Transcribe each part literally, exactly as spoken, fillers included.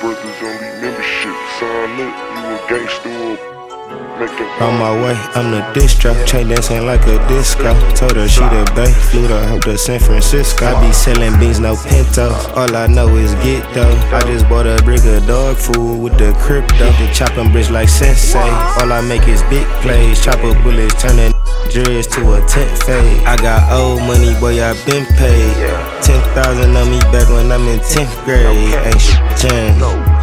Brothers only membership. Sign up, you a gangster. On my way, I'm the disc drop. Chain dancing like a disco. Told her she the bae, flew to out to San Francisco. I be selling beans, no pinto. All I know is get though. I just bought a brick of dog food with the crypto. The chopping bitch like Sensei. All I make is big plays. Chopper bullets turning dreads to a tent fade. I got old money, boy, I been paid. Ten thousand on me back when I'm in tenth grade. Ain't shit changed.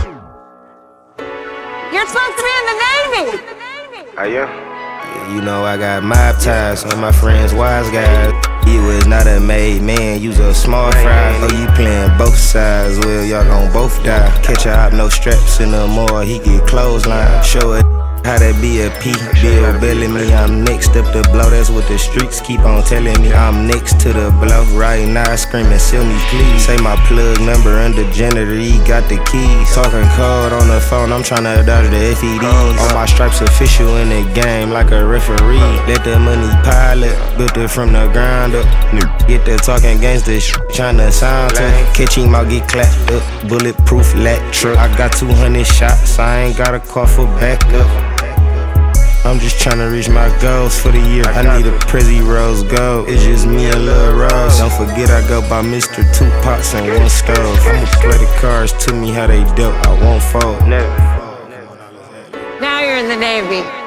You're supposed to be in the Navy. I am. You know I got mob ties with my friends, wise guys. You was not a made man, you's a small fry. Oh, you playing both sides, well y'all gon' both die. Catch a hop, no straps in the mall, he get clothesline. Show it how to be a P, Bill Bellamy. I'm next up to blow, that's what the streets keep on telling me. I'm next to the blow, right now screaming, sell me please. Say my plug number under janitor, he got the keys. Talking code on the phone, I'm tryna dodge the F E Ds. All my stripes official in the game like a referee. Let the money pile up, built it from the ground up. Get the talking gangsta shit, tryna sound to. Catch him, I'll get clapped up, bulletproof lat truck. I got two hundred shots, I ain't got a car for backup. I'm just tryna reach my goals for the year. I need a Prezi Rose Gold. It's just me and Lil Rose. Don't forget I go by Mister Two Pots and one stove. I'ma play the cards to me how they dealt. I won't fold. Now you're in the Navy.